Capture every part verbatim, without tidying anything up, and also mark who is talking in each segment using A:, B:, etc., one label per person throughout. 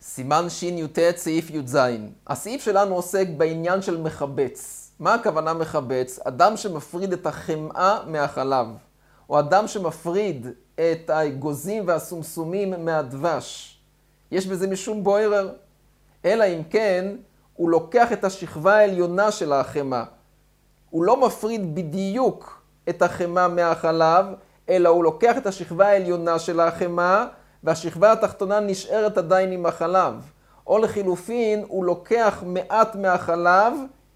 A: סימן שי"ט סעיף י"ז. הסעיף שלנו עוסק בעניין של מחבץ. מה הכוונה מחבץ? אדם שמפריד את החמאה מהחלב, או אדם שמפריד את האגוזים והסומסומים מהדבש. יש בזה משום בוירר. אלא אם כן, הוא לוקח את השכבה העליונה של החמאה. הוא לא מפריד בדיוק את החמאה מהחלב, אלא הוא לוקח את השכבה העליונה של החמאה, והשכבה התחתונה נשארת עדיין עם החלב. או לחילופין, הוא לוקח מעט מהחלב,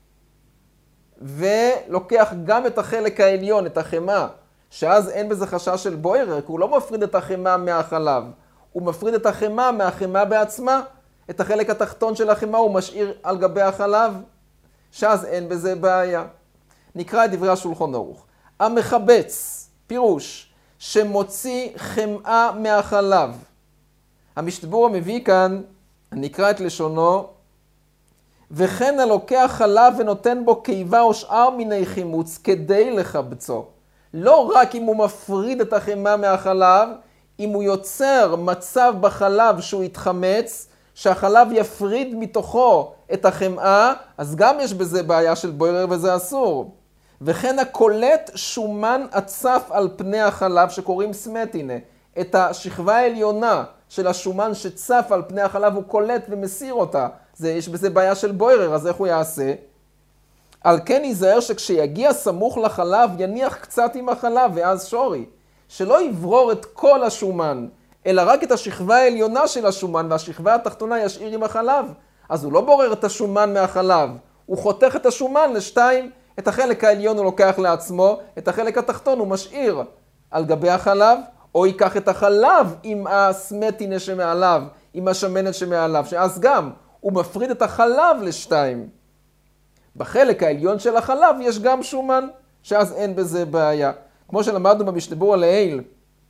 A: ולוקח גם את החלק העליון, את החמאה, שאז אין בזה חשש של בוירר, כי הוא לא מפריד את החמאה מהחלב. הוא מפריד את החמאה מהחמאה בעצמה. את החלק התחתון של החמאה הוא משאיר על גבי החלב, שאז אין בזה בעיה. נקרא את דברי השולחן ערוך. המחבץ, פירוש, שמוציא חמאה מהחלב. המשתבור מביא כאן, נקרא את לשונו, וכן הלוקח חלב ונותן בו קיבה או שאר מיני חימוץ כדי לחבצו. לא רק אם הוא מפריד את החמאה מהחלב, אם הוא יוצר מצב בחלב שהוא יתחמץ, שהחלב יפריד מתוכו את החמאה, אז גם יש בזה בעיה של בוירר וזה אסור. וכן הקולט שומן עצף על פני החלב שקוראים סמטינה. את השכבה העליונה של השומן שצף על פני החלב הוא קולט ומסיר אותה. זה, יש בזה בעיה של בוירר, אז איך הוא יעשה? על כן ייזהר שכשיגיע סמוך לחלב יניח קצת עם החלב ואז שורי. שלא יברור את כל השומן, אלא רק את השכבה העליונה של השומן והשכבה התחתונה ישאיר עם החלב. אז הוא לא בורר את השומן מהחלב, הוא חותך את השומן לשתיים. את החלק העליון הוא לוקח לעצמו, את החלק התחתון הוא משאיר על גבי החלב, או ייקח את החלב עם הסמטינה שמעליו, עם השמנת שמעליו, שאז גם הוא מפריד את החלב לשתיים. בחלק העליון של החלב יש גם שומן, שאז אין בזה בעיה. כמו שלמדנו במשתבור לעיל,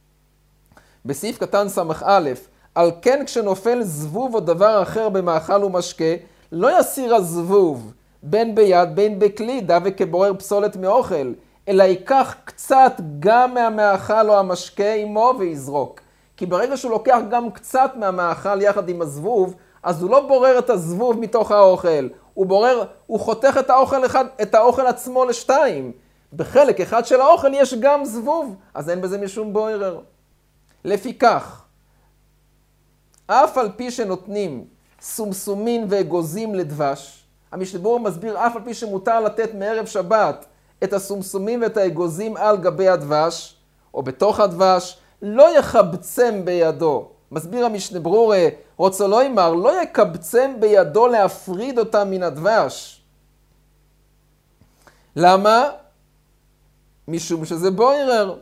A: בסעיף קטן סמך א', על כן כשנופל זבוב או דבר אחר במאכל ומשקה, לא יסיר הזבוב, בין ביד בין בכלי, דווקא כבורר פסולת מאוכל, אלא ייקח קצת גם מהמאכל או המשקה עמו ויזרוק. כי ברגע שהוא לוקח גם קצת מהמאכל יחד עם הזבוב, אז הוא לא בורר את הזבוב מתוך האוכל, הוא בורר, הוא חותך את האוכל, אחד, את האוכל עצמו לשתיים. בחלק אחד של האוכל יש גם זבוב, אז אין בזה משום בוירר. לפיכך, אף על פי שנותנים סומסומין ואגוזים לדבש, המשתבור מסביר אף על פי שמותר לתת מערב שבת את הסומסומים ואת האגוזים על גבי הדבש, או בתוך הדבש, לא יחבצם בידו. מסביר המשתבור, רוצה לא אמר, לא יקבצם בידו להפריד אותם מן הדבש. למה? משום שזה בוירר.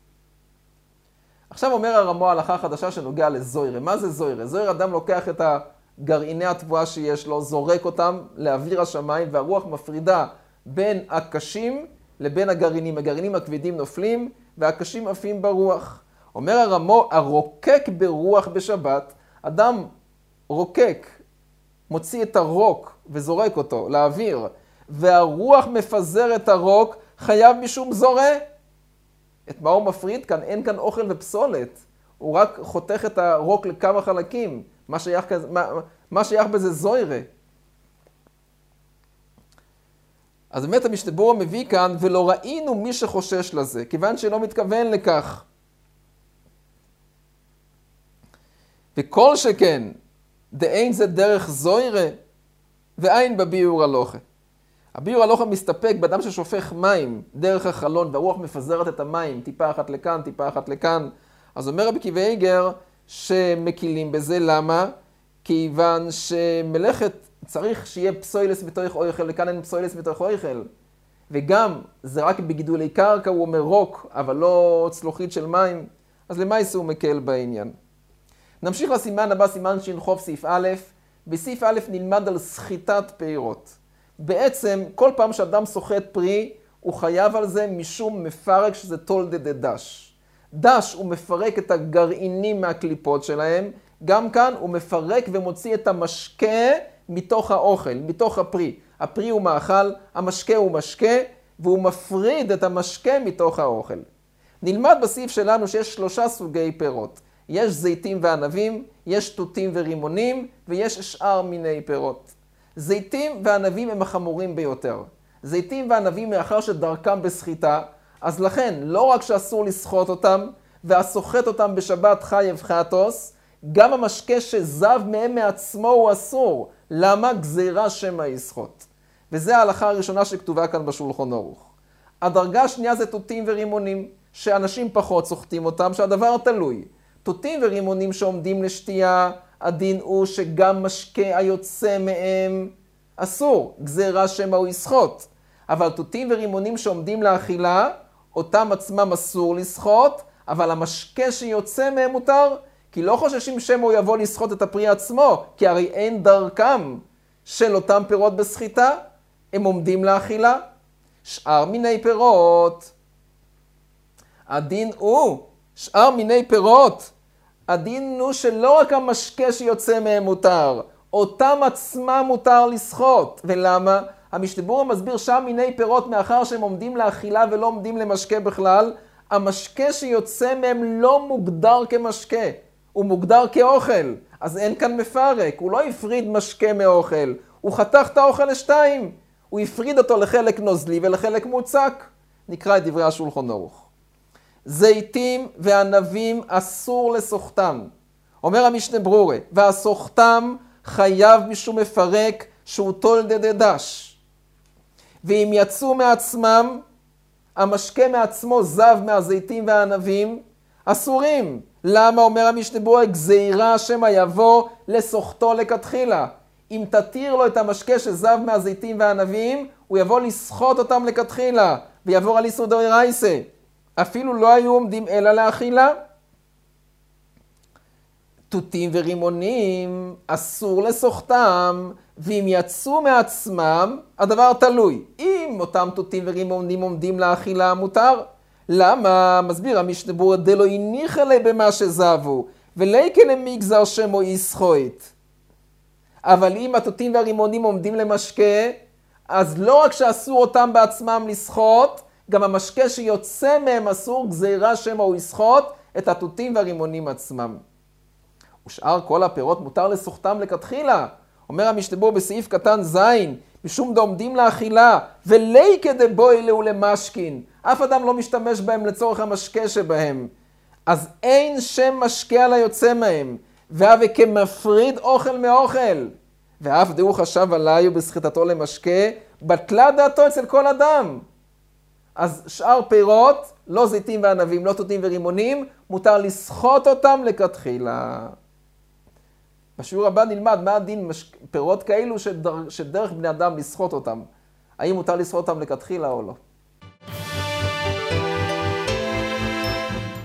A: עכשיו אומר הרמו הלכה חדשה שנוגע לזוירה. מה זה זוירה? זוירה אדם לוקח את הגרעיני התבואה שיש לו, זורק אותם לאוויר השמיים, והרוח מפרידה בין הקשים לבין הגרעינים. הגרעינים הכבדים נופלים והקשים עפים ברוח. אומר הרמו, הרוקק ברוח בשבת, אדם רוקק, מוציא את הרוק וזורק אותו לאוויר, והרוח מפזר את הרוק, חייב משום זורה. את מה הוא מפריד כאן? אין כאן אוכל ופסולת. הוא רק חותך את הרוק לכמה חלקים. מה שייך, מה, מה שייך בזה זוירה. אז באמת המשתבור מביא כאן, ולא ראינו מי שחושש לזה, כיוון שלא מתכוון לכך. וכל שכן, דאין זה דרך זוירה, ואין בביאור הלוכה. הביאור הלוכה מסתפק באדם ששופך מים דרך החלון, והרוח מפזרת את המים, טיפה אחת לכאן, טיפה אחת לכאן. אז אומר רבי עקיבא איגר שמקילים בזה, למה? כיוון שמלאכת צריך שיהיה פסוילס בתוך אויכל, לכאן אין פסוילס בתוך אויכל. וגם זה רק בגידולי קרקע, הוא אומר רוק, אבל לא צלוחית של מים. אז למה הוא מקל בעניין? נמשיך לסימן הבא, סימן ש"ח סעיף א'. בסעיף א' נלמד על סחיטת פירות. בעצם כל פעם שאדם סוחט פרי, הוא חייב על זה משום מפרק שזה תולדה דדש. דש הוא מפרק את הגרעינים מהקליפות שלהם, גם כאן הוא מפרק ומוציא את המשקה מתוך האוכל, מתוך הפרי. הפרי הוא מאכל, המשקה הוא משקה, והוא מפריד את המשקה מתוך האוכל. נלמד בסעיף שלנו שיש שלושה סוגי פירות. יש זיתים וענבים, יש תותים ורימונים, ויש שאר מיני פירות. זיתים וענבים הם החמורים ביותר. זיתים וענבים מאחר שדרכם בסחיטה, אז לכן לא רק שאסור לסחוט אותם, והסוחט אותם בשבת חי אבחטוס, גם המשקה שזב מהם מעצמו הוא אסור. למה? גזירה שמא יסחוט. וזה ההלכה הראשונה שכתובה כאן בשולחן ערוך. הדרגה השנייה זה תותים ורימונים, שאנשים פחות סוחטים אותם, שהדבר תלוי. תותים ורימונים שעומדים לשתייה, הדין הוא שגם משקה היוצא מהם אסור, גזירה שמא הוא יסחוט. אבל תותים ורימונים שעומדים לאכילה, אותם עצמם אסור לסחוט, אבל המשקה שיוצא מהם מותר, כי לא חוששים שמא הוא יבוא לסחוט את הפרי עצמו, כי הרי אין דרכם של אותם פירות בסחיטה, הם עומדים לאכילה. שאר מיני פירות, הדין הוא, שאר מיני פירות, הדין הוא שלא רק המשקה שיוצא מהם מותר, אותם עצמם מותר לסחוט. ולמה? המשנה ברורה מסביר שם מיני פירות מאחר שהם עומדים לאכילה ולא עומדים למשקה בכלל, המשקה שיוצא מהם לא מוגדר כמשקה, הוא מוגדר כאוכל. אז אין כאן מפרק, הוא לא הפריד משקה מאוכל, הוא חתך את האוכל לשתיים, הוא הפריד אותו לחלק נוזלי ולחלק מוצק. נקרא את דברי השולחן ערוך. זיתים וענבים אסור לסוחתם. אומר המשנה ברורה, והסוחתם חייב משום מפרק שהוא תולדה דדש. ואם יצאו מעצמם, המשקה מעצמו זב מהזיתים והענבים, אסורים. למה? אומר המשנה ברורה, גזירה שמא יבוא לסוחתו לכתחילה. אם תתיר לו את המשקה שזב מהזיתים והענבים, הוא יבוא לסחוט אותם לכתחילה, ויעבור על איסור דאורייסה. אפילו לא היו עומדים אלא לאכילה. תותים ורימונים אסור לסוחתם, ואם יצאו מעצמם, הדבר תלוי. אם אותם תותים ורימונים עומדים לאכילה, מותר. למה? מסביר המשנה ברורה, דלא הניחא ליה במה שזבו, וליקא למגזר שמו יסחוט. אבל אם התותים והרימונים עומדים למשקה, אז לא רק שאסור אותם בעצמם לסחוט, גם המשקה שיוצא מהם אסור, גזירה שמא הוא יסחוט את התותים והרימונים עצמם. ושאר כל הפירות מותר לסוחתם לכתחילה. אומר המשנה ברורה בסעיף קטן זין, משום דעומדים לאכילה, וליקא דבוי להו למשכין. אף אדם לא משתמש בהם לצורך המשקה שבהם. אז אין שם משקה על היוצא מהם, והווה כמפריד אוכל מאוכל. ואף דהו חשב עליו בסחיטתו למשקה, בטלה דעתו אצל כל אדם. אז שאר פירות, לא זיתים וענבים, לא תותים ורימונים, מותר לסחוט אותם לכתחילה. בשיעור הבא נלמד מה הדין פירות כאלו שדר, שדרך בני אדם לסחוט אותם. האם מותר לסחוט אותם לכתחילה או לא.